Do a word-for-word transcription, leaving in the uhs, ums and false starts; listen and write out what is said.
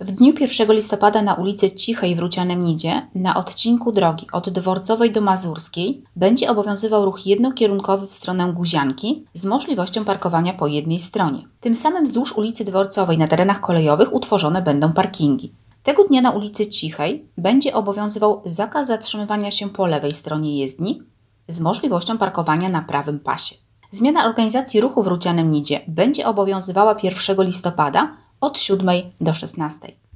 W dniu pierwszego listopada na ulicy Cichej w Rucianem-Nidzie na odcinku drogi od Dworcowej do Mazurskiej będzie obowiązywał ruch jednokierunkowy w stronę Guzianki z możliwością parkowania po jednej stronie. Tym samym wzdłuż ulicy Dworcowej na terenach kolejowych utworzone będą parkingi. Tego dnia na ulicy Cichej będzie obowiązywał zakaz zatrzymywania się po lewej stronie jezdni z możliwością parkowania na prawym pasie. Zmiana organizacji ruchu w Rucianem-Nidzie będzie obowiązywała pierwszego listopada od siódmej do szesnastej.